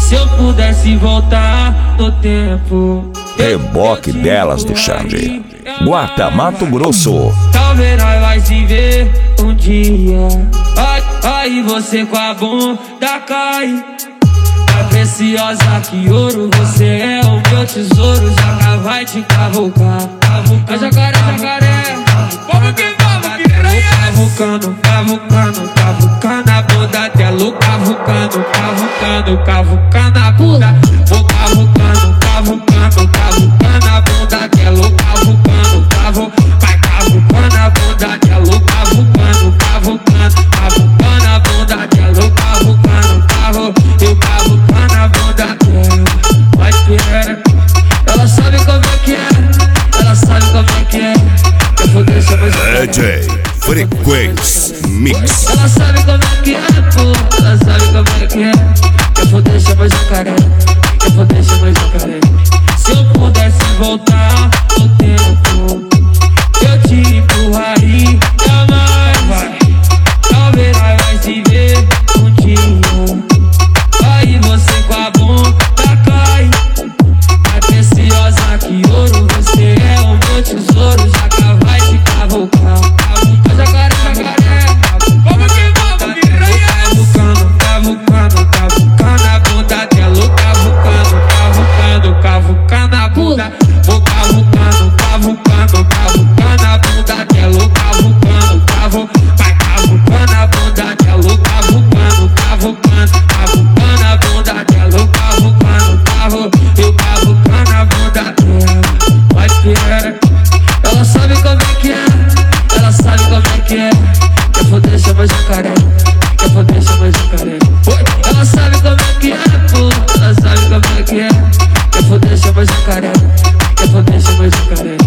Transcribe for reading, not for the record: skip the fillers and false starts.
Se eu pudesse voltar no tempo, Reboque delas do Xande. Guarda, Mato Grosso. talvez nós vai se ver um dia. Aí você com a bunda cai. Mais preciosa que ouro, você é o meu tesouro. Já vai te cavucar. Jacaré, jacaré, vamos que piranha. Cavucando, cavucando, cavucando a bunda dela. Cavucando, cavucando, cavucando a bunda. Vou cavucando, cavucando, cavucando a bunda dela. Cavucando, vai cavucando a bunda dela. Cavucando, cavucando, cavucando a bunda dela. Cavucando, eu cavucando a bunda dela. Vai piranha, ela sabe como é que é. Ela sabe como é que é. Eu vou deixar mais DJ Frequência Mix. ela sabe como é que é, pô. Ela sabe como é que é. Eu vou deixar mais jacaré. Eu vou deixar mais jacaré. Se eu pudesse voltar no tempo, eu te empurraria mais. Talvez nós vai se ver um dia. Aí você com a bunda cai. Mais preciosa que ouro, você é o meu tesouro. Já vai te cavucar. Jacaré, jacaré, vamos que vamos, piranha. Cavucando, cavucando, cavucando a bunda dela. Cavucando, cavucando, cavucando a bunda. Vou cavucando, cavucando, cavucando a bunda dela. Cavucando, vai cavucando a bunda dela. Cavucando, cavucando, cavucando a bunda dela. Cavucando, eu cavucando a bunda dela. Vai piranha, ela sabe como é que é. Ela sabe como é que é. Eu vou deixar mais jacaré. Eu vou deixar mais jacaré. Ela sabe como é que é, pô. Ela sabe como é que é. Eu vou deixar mais jacaré. Eu vou deixar mais jacaré.